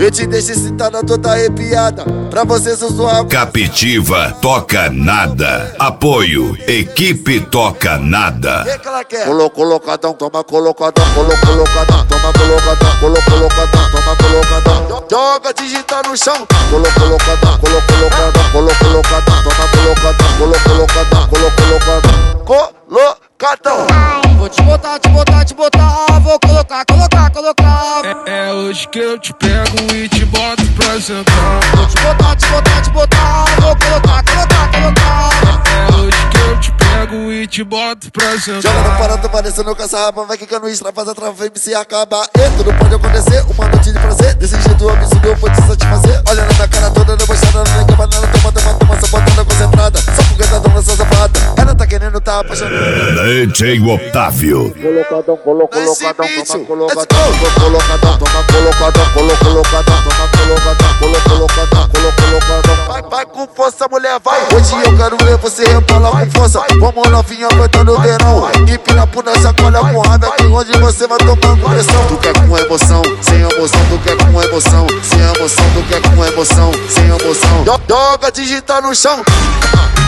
Eu te deixo excitada, toda arrepiada. Pra você zoar. Captiva toca nada. Apoio Equipe Toca Nada. Colocadão, toma colocadão, colocadão, toma colocadão, colocadão, toma colocadão. Joga digital no chão. Colocadão, colocadão, colocadão, toma colocadão, colocadão, colocadão. Vou te botar, vou colocar. É hoje que eu te pego e te boto pra sentar. Vou te botar, vou colocar. É hoje que eu te pego e te boto pra sentar. Joga no parado, parecendo caça-rapa, vai quicando isso, faz a trava, vem se acabar. E tudo pode acontecer, uma noite de prazer. Desse jeito absurdo eu vou te satisfazer. Olha na minha cara toda, debochada, não nem cama nela. Toma, só botando concentrada. Só porque tá dando essa safada. Ela tá querendo, tá apaixonada. DJ Otávio. Colocadão, toma colocadão, toma colocadão. Vai com força, mulher, vai. Hoje eu quero ver você rebolar com força. Vamos novinha aguentando o verão. Empina por nessa sacola com raiva, que hoje você vai tomando pressão. Tu quer com emoção, sem emoção, tu quer com emoção, sem emoção, tu quer com emoção, sem emoção. Joga digital no chão.